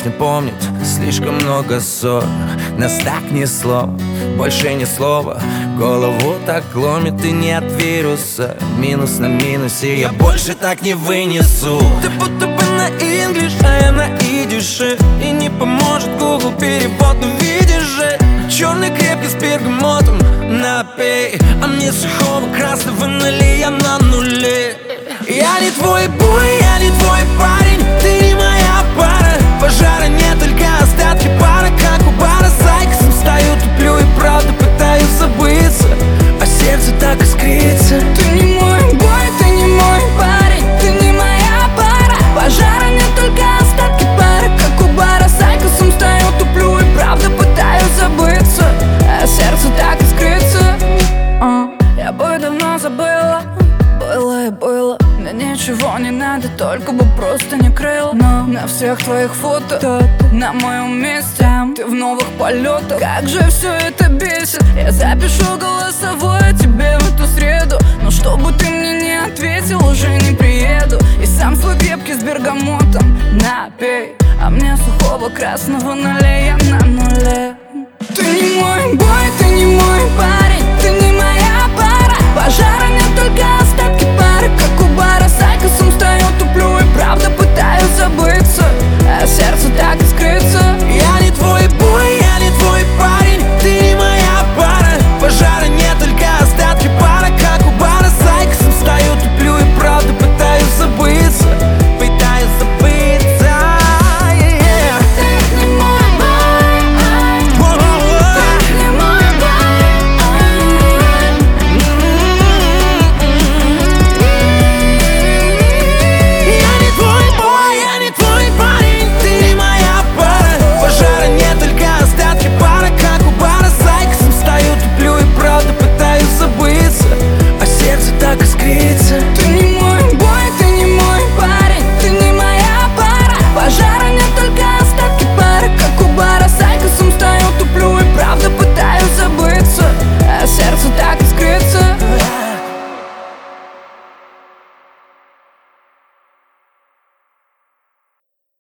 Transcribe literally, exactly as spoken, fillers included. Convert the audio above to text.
не помнить. Слишком много ссор, нас так несло, больше ни слова. Голову так ломит и нет вируса. Минус на минусе, я больше так не вынесу. Ты будто бы на инглиш, а я на идише. И не поможет Google перевод, но видишь же, черный крепкий с бергамотом напей, а мне сухого красного налей, я на нуле. Я не твой бой, я не твой парень, ты не моя пара. Пожара нет, только остатки пара, как у бара с Айкосом. Стою, туплю и правда пытаюсь забыться, а сердце так искрится. Ты не мой бой, ты не мой парень, ты не моя пара. Пожара нет, только остатки пара, как у бара с Айкосом. Стою, туплю и правда пытаюсь забыться, а сердце так искрится. а, Я бы давно забыла, было и было. Мне ничего не надо, только бы просто не крыл. Но на всех твоих фото кто-то на моем месте, ты в новых полетах. Как же все это бесит. Я запишу голосовое тебе в эту среду, но чтобы ты мне не ответил, уже не приеду. И сам свой крепкий с бергамотом напей, а мне сухого красного налей, я на нуле. Ты не мой бой, ты не мой парень, ты не моя пара. Пожара нет, только остатки пары, как у бара с Айкосом. Стою, туплю и правда пытаюсь забыться, а сердце так искрится.